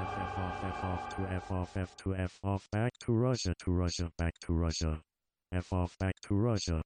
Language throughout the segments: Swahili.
F off to F off F to F off back to Russia back to Russia. F off back to Russia.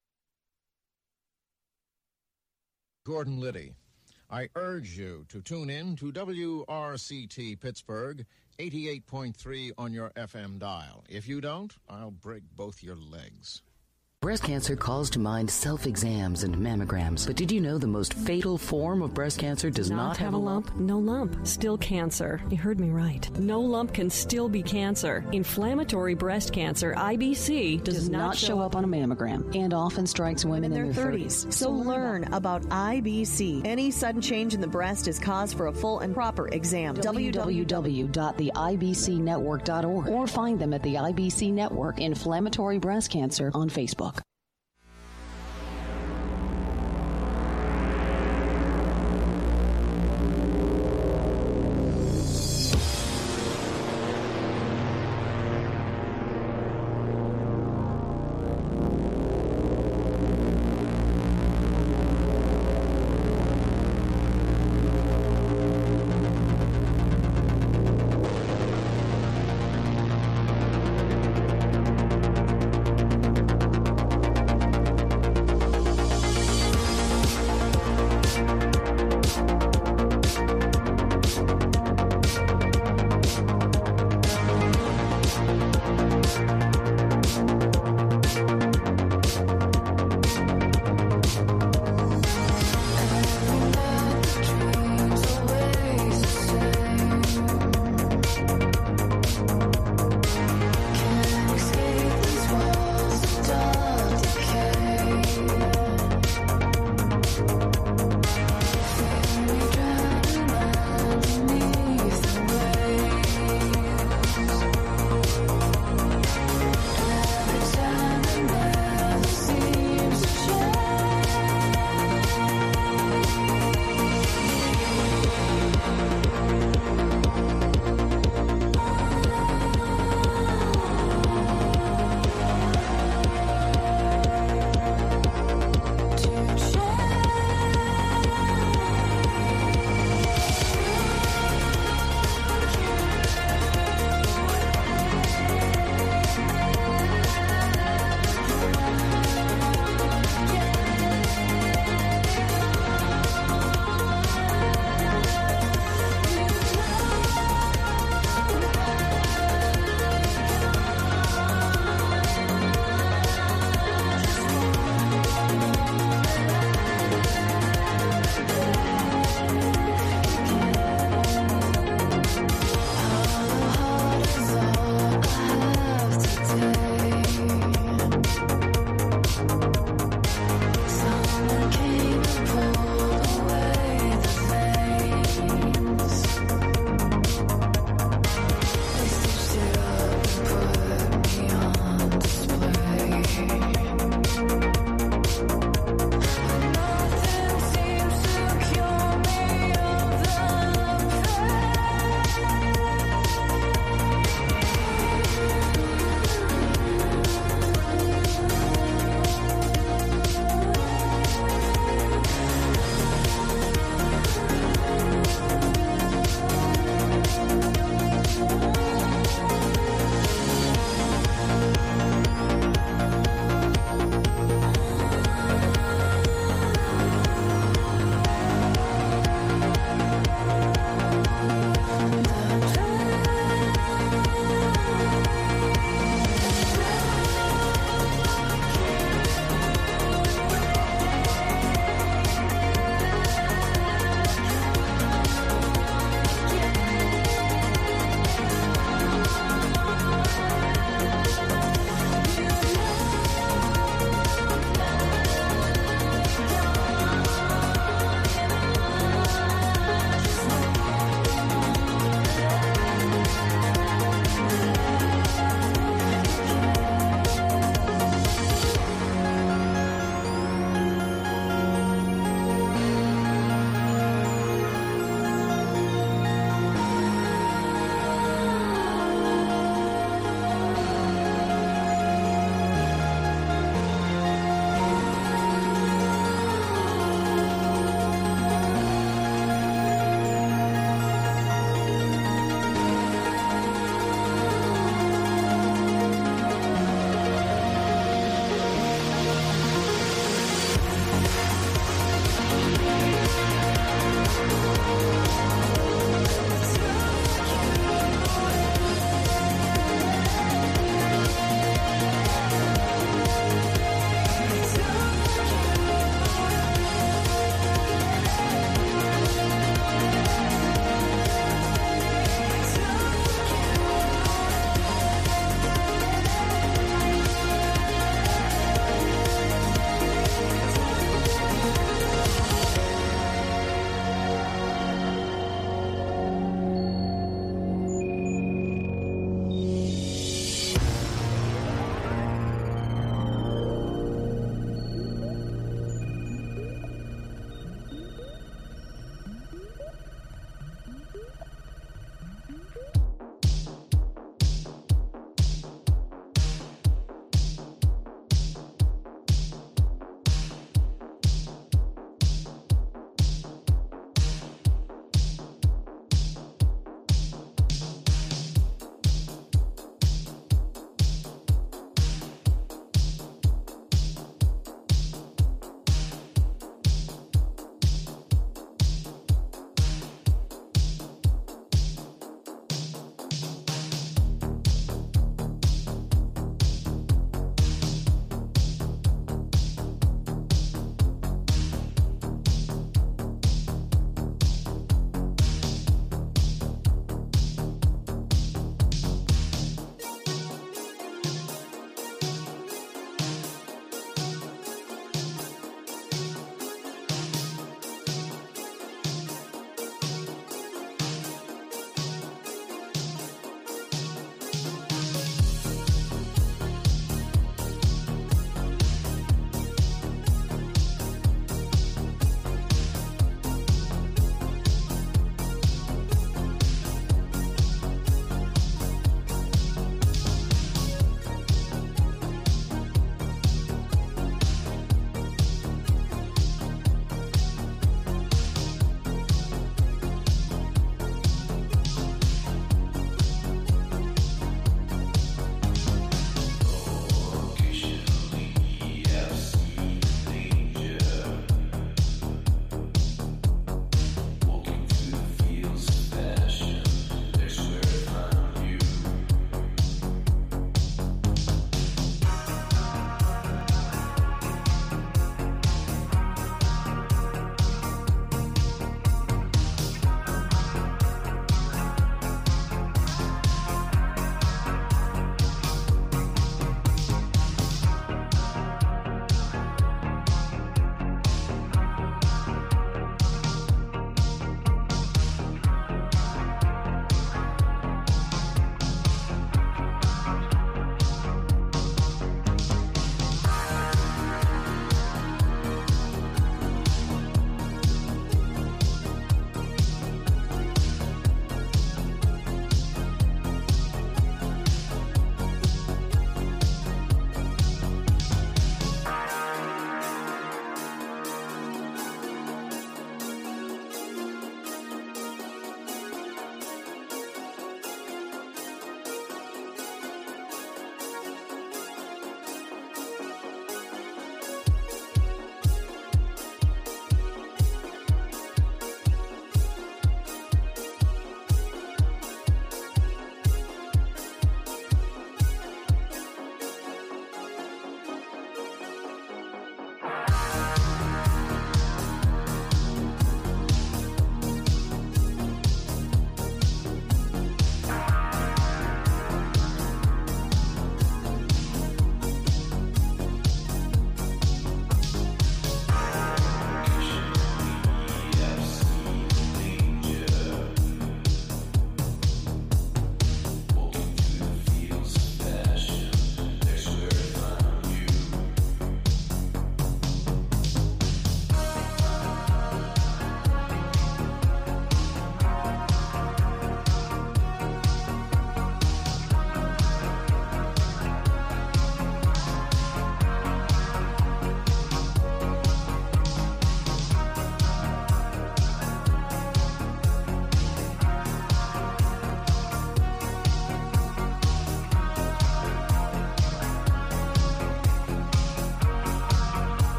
Gordon Liddy. I urge you to tune in to WRCT Pittsburgh, 88.3 on your FM dial. If you don't, I'll break both your legs. Breast cancer calls to mind self-exams and mammograms. But did you know the most fatal form of breast cancer does not have a lump? No lump. Still cancer. You heard me right. No lump can still be cancer. Inflammatory breast cancer, IBC, does not show up on a mammogram and often strikes women in their 30s. So learn about IBC. Any sudden change in the breast is cause for a full and proper exam. www.theibcnetwork.org or find them at the IBC Network Inflammatory Breast Cancer on Facebook.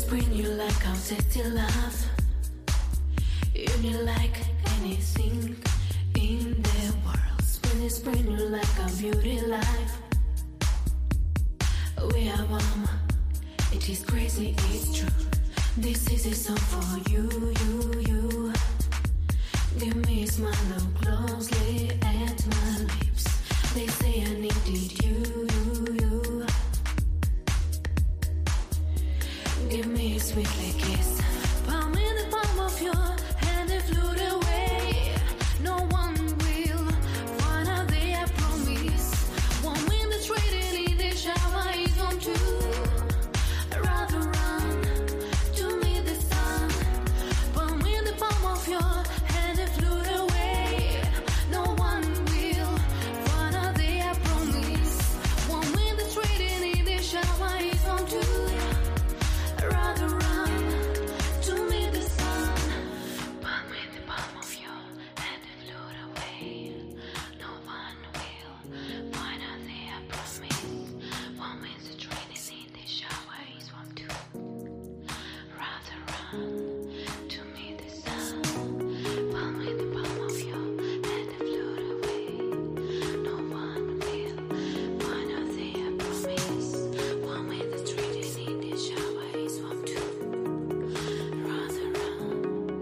spring you like how tasty love. You need like anything in the world. Spring is spring you like a beauty life. We are warm, it is crazy, it's true. This is a song for you, you, you. Give me a smile, look closely at my lips. They say I needed you, you, you. Give me a sweetly kiss. Palm in the palm of your hand and float away. No one will find out there, I promise. One minute trading in the shower is on two. Rather run to meet the sun. Palm in the palm of your hand and float away. No one will find out there, I promise. One minute trading in the shower is on two. Rather run to meet the sun. Palm in the palm of your hand and float away. No one will find out there, I promise. 1 minute training in the shower is 1, 2. Rather run to meet the sun. Palm in the palm of your hand and float away. No one will find out there, I promise. 1 minute training in the shower is 1, 2. Rather run.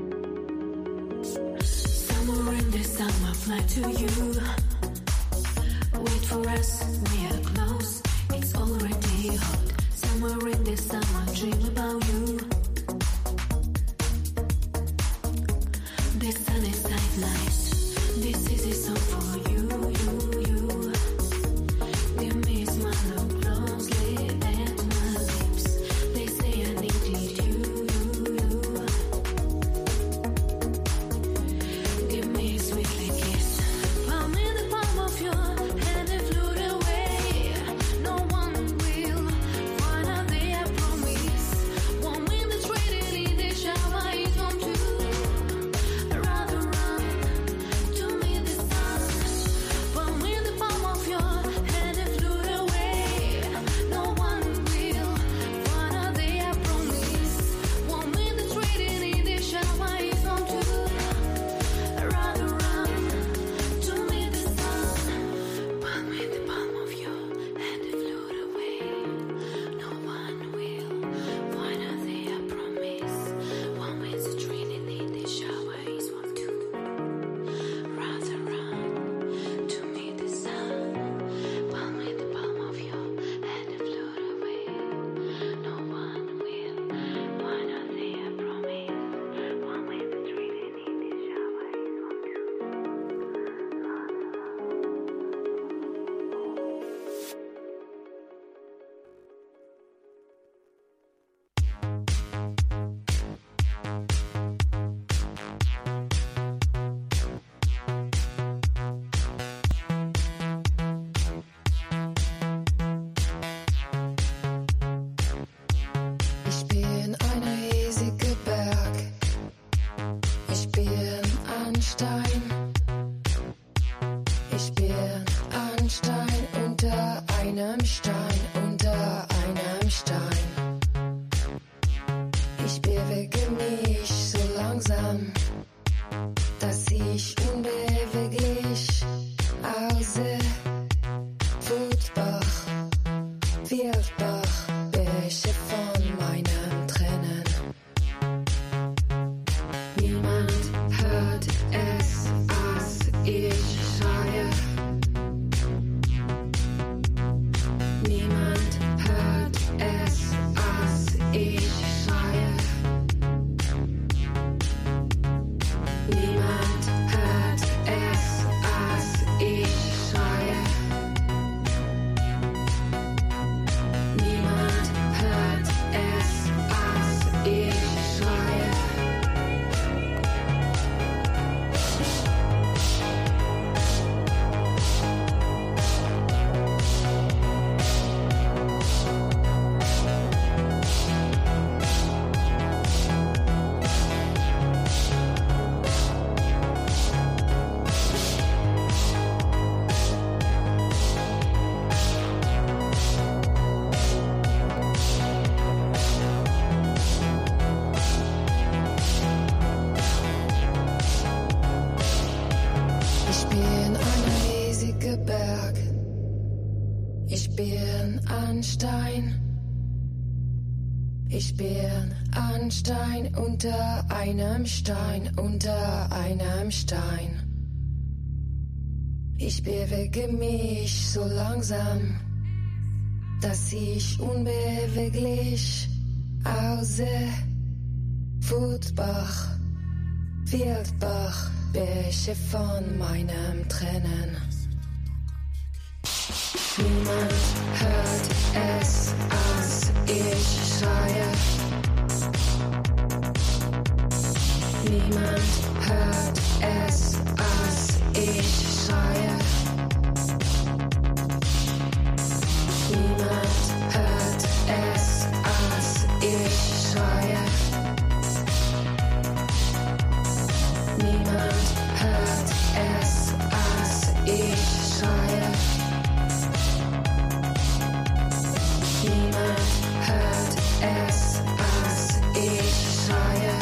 Somewhere in the summer fly to you. Wait for us, we are close. It's already hot. Somewhere in the summer dream about you. The sun is nice. This is a song for you, you, you. Give me a smile, look closely at my lips. They say I needed you, you, you. Give me a sweetly kiss. Palm in the palm of your hand and float away. No one will find out there, I promise. 1 minute trading in the shower is 1, 2. Rather run to meet the sun. Palm in the palm of your hand and float away. No one will find out there, I promise. 1 minute trading in the shower is 1, 2. Rather run to meet the sun. Palm in the palm of your hand and float away. No one will find out there, I promise. 1 minute training in the shower is 1, 2. Rather run to meet the sun. Palm in the palm of your hand and float away. No one will find out there, I promise. 1 minute training in the shower is 1, 2. Ich bin ein riesiger Berg. Ich bin ein Stein. Ich bin ein Stein unter einem Stein, unter einem Stein. Ich bewege mich so langsam, dass ich unbeweglich aussehe. Wutbach, Wildbach, Bäche von meinen Tränen. Niemand hört es, als ich schreie. Niemand hört es, als ich schreie. Niemand hört es, als ich schreie. Niemand hört es, bin ein Stein unter einem Stein, unter einem Stein. Ich bewege mich so langsam, dass ich unbeweglich außer Wutbach, Wildbach, Bäche von meinem Tränen. Niemand hört es, als ich schreie. Niemand hört es, als ich schreie. Niemand hört es, als ich schreie. Niemand hört es, als ich schreie. Niemand hört es, als ich schreie.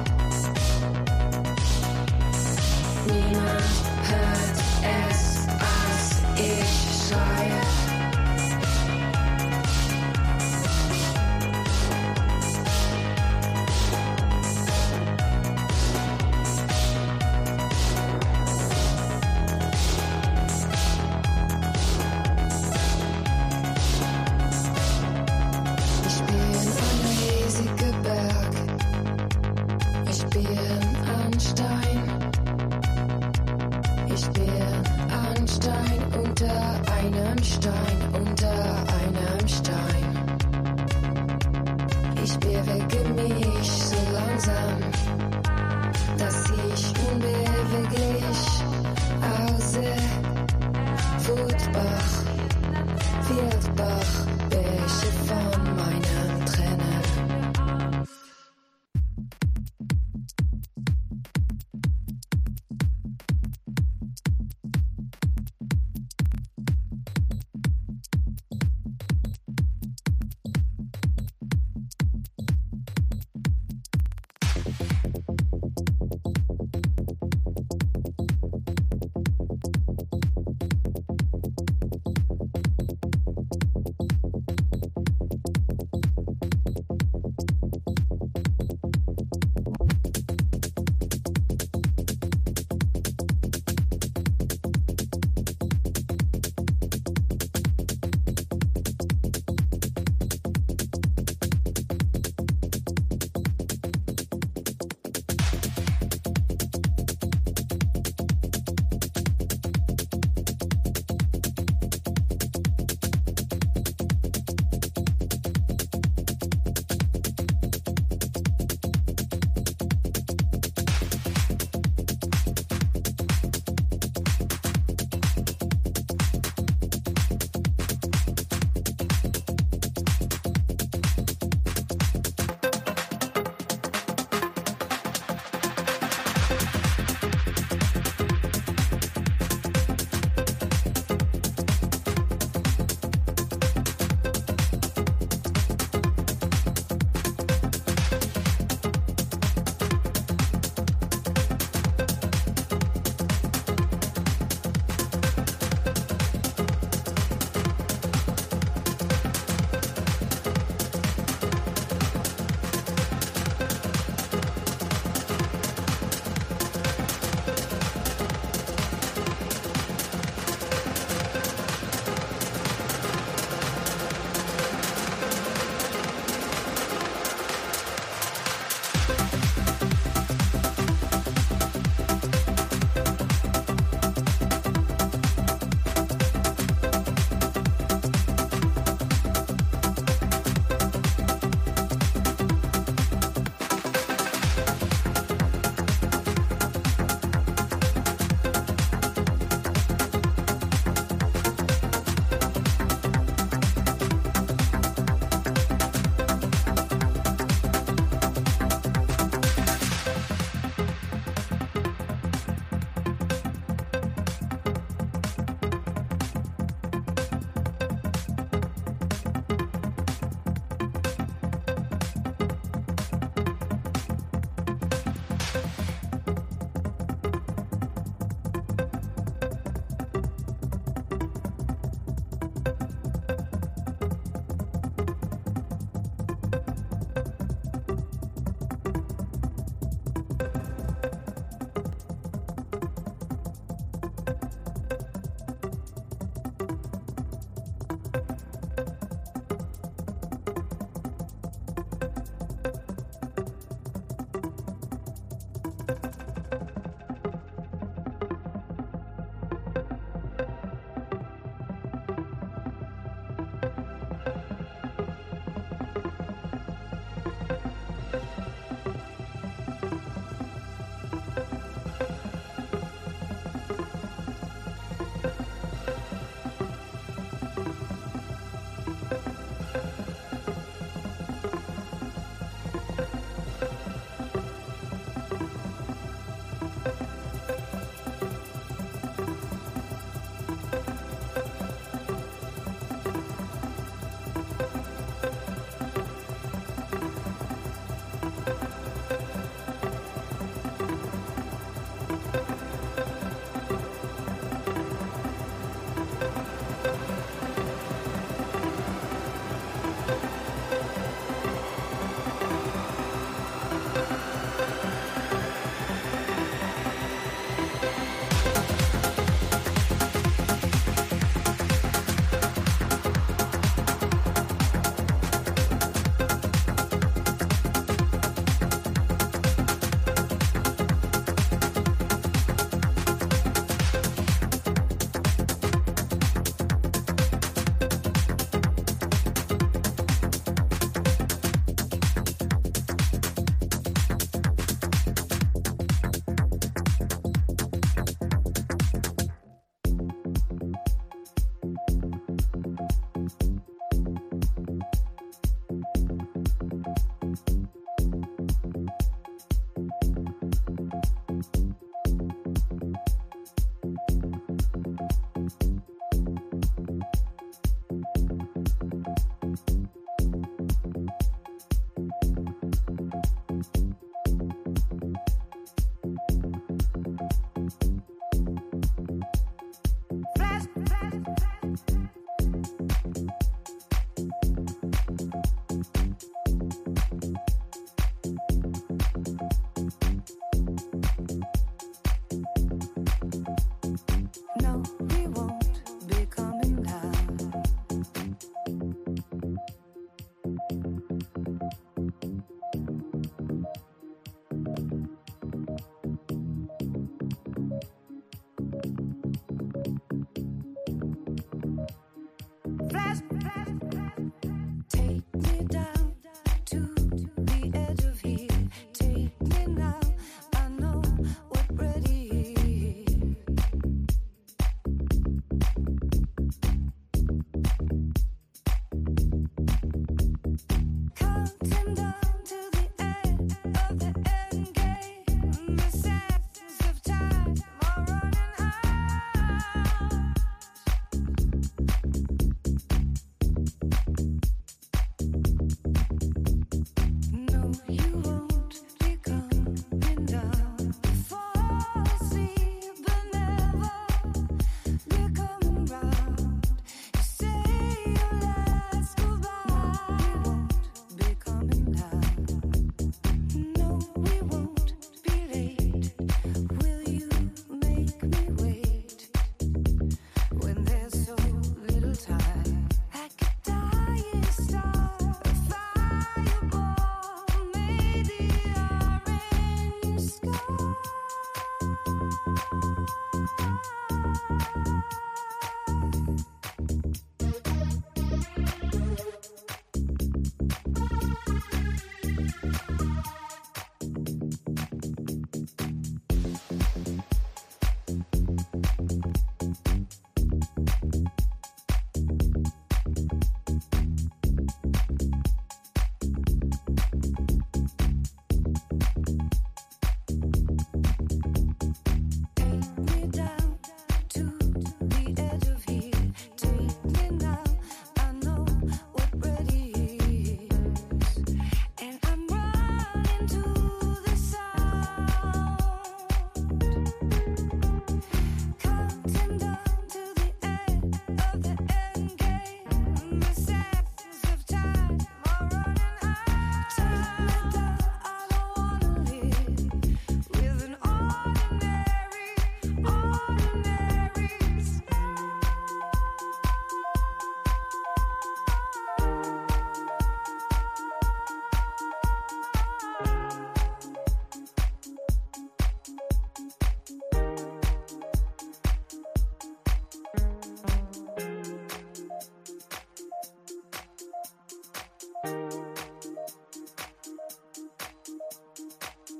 Niemand hört es, als ich schreie. Ich bin ein riesiger Berg. Ich bin ein Stein. Ich bin ein Stein unter einem Stein, unter einem Stein. Ich bewege mich so langsam, dass ich unbeweglich außer Wutbach, Wildbach, Bäche von meinen Tränen.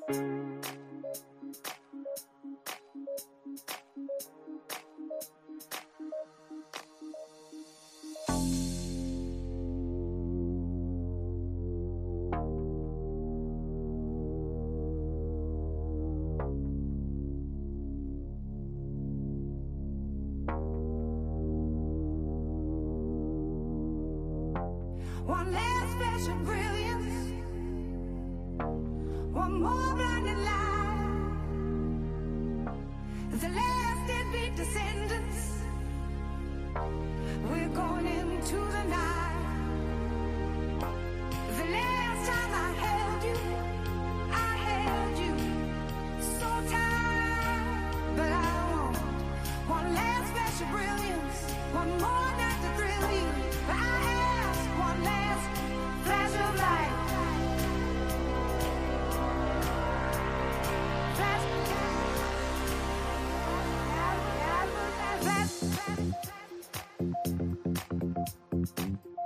One last flash of brilliance, one more blinding light. The last deadbeat descendants, we're going into the night. The last time I held you so tight, but I want one last flash of brilliance, one more night to thrill you. But I ask one last flash of light. Flash. Flash.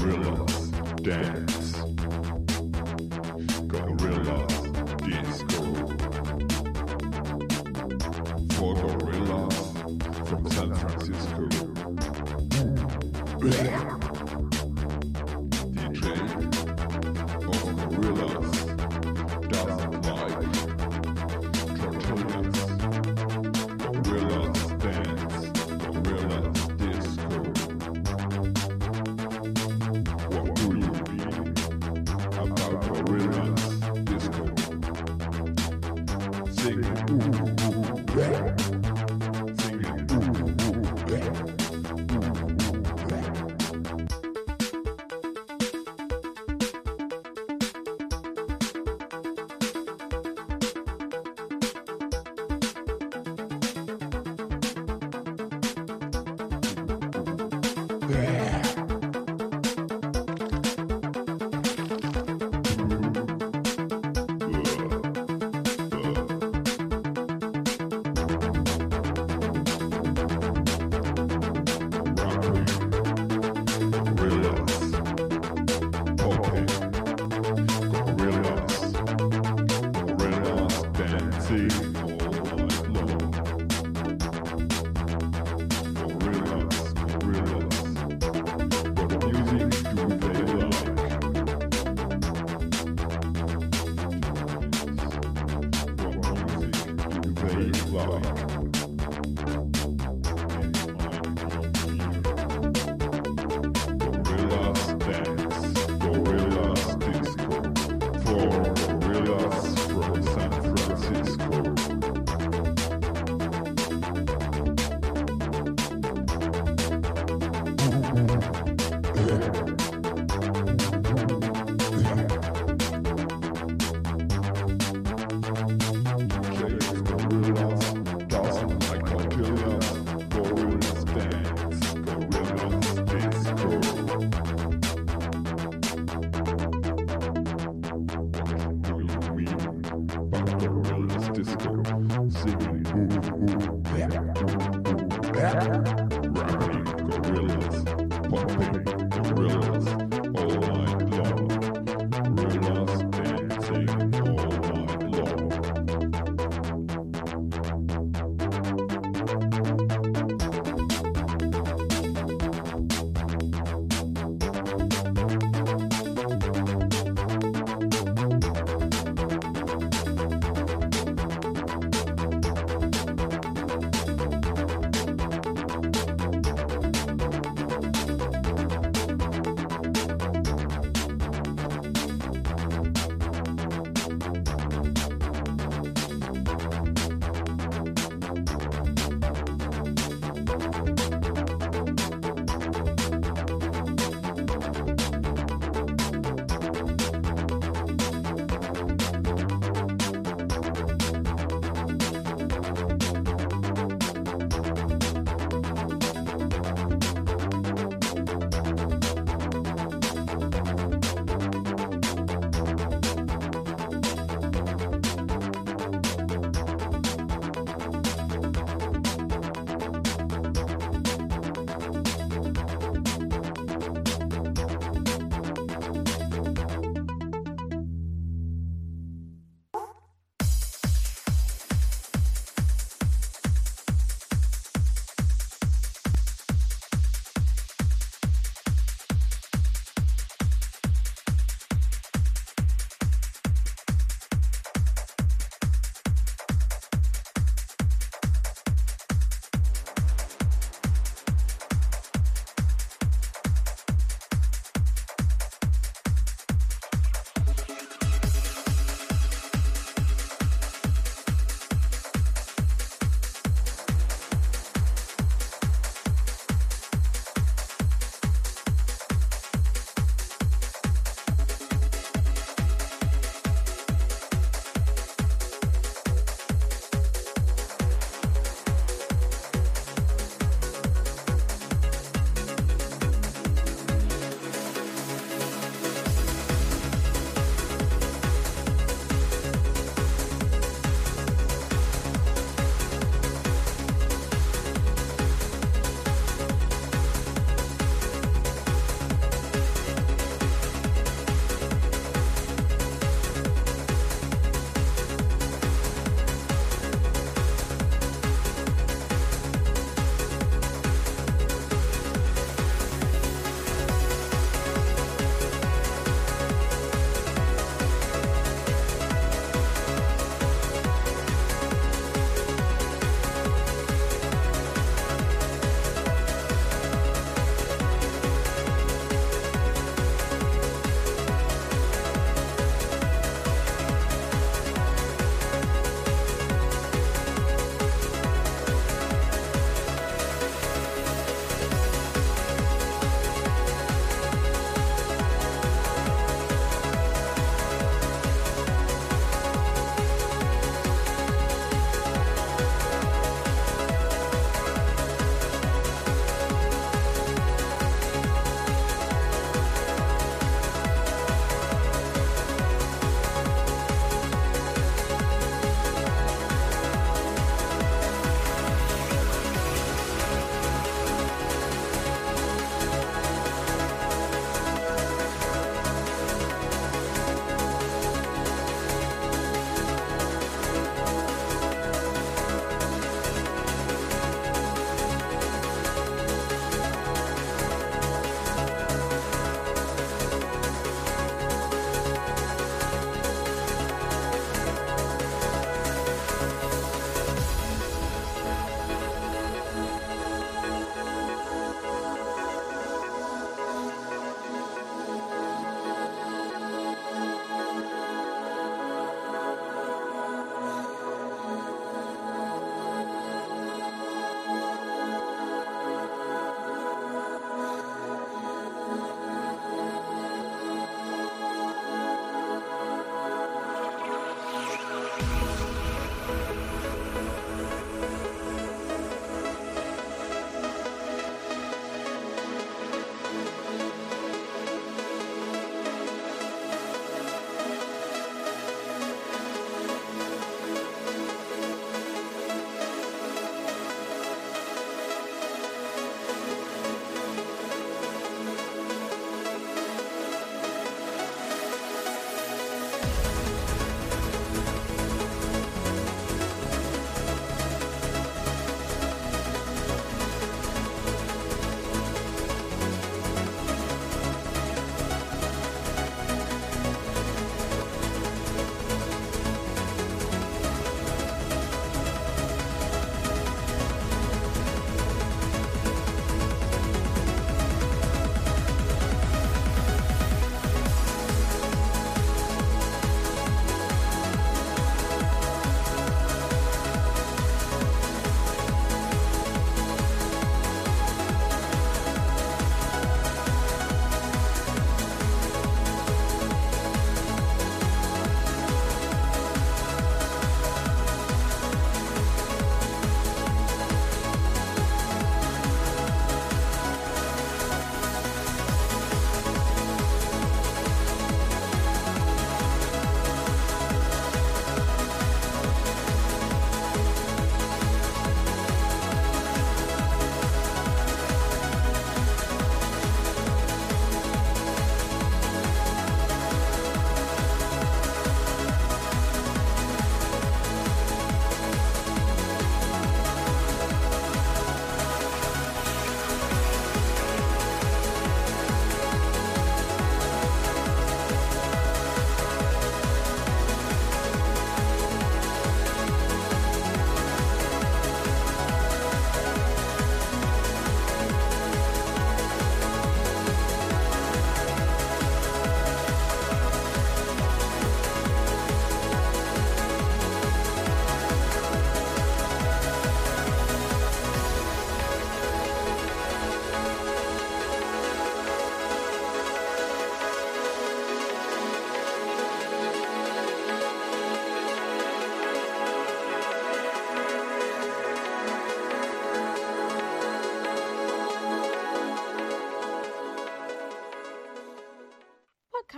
Gorillas dance. Gorillas disco. For gorillas from San Francisco. DJ of gorillas doesn't like tortillas. Gorillas dance. Gorillas disco. What do you mean about gorillas disco? Singing ooh ooh yeah. Singing ooh ooh yeah.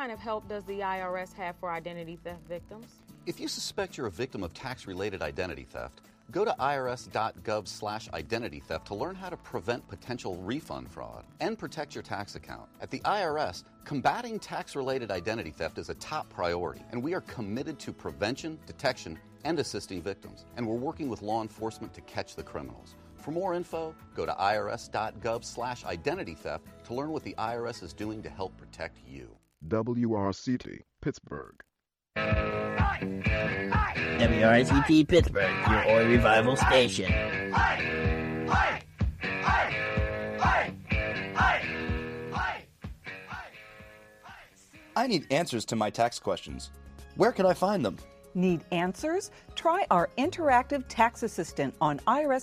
kind of help does the IRS have for identity theft victims? If you suspect you're a victim of tax-related identity theft, go to irs.gov/identity theft to learn how to prevent potential refund fraud and protect your tax account. At the IRS, combating tax-related identity theft is a top priority, and we are committed to prevention, detection, and assisting victims. And we're working with law enforcement to catch the criminals. For more info, go to irs.gov/identity theft to learn what the IRS is doing to help protect you. WRCT, Pittsburgh. WRCT Pittsburgh, your Oi Revival station. I need answers to my tax questions. Where can I find them? Need answers? Try our interactive tax assistant on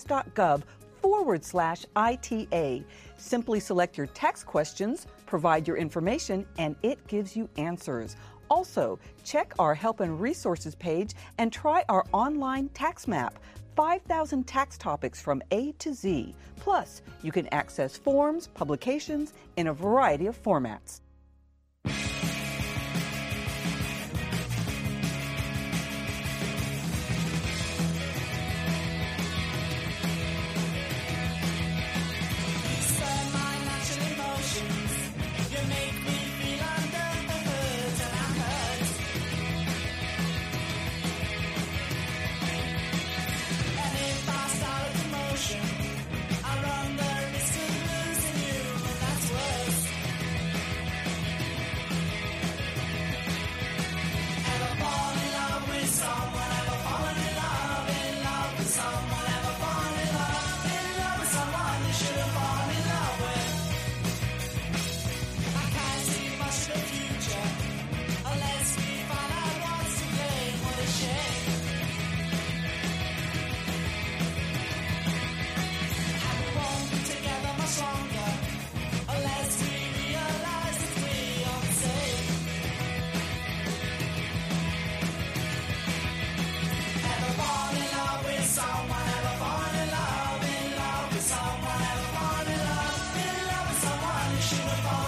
irs.gov/ITA. Simply select your tax questions, provide your information, and it gives you answers. Also, check our Help and Resources page and try our online tax map. 5,000 tax topics from A to Z. Plus, you can access forms, publications in a variety of formats. Should have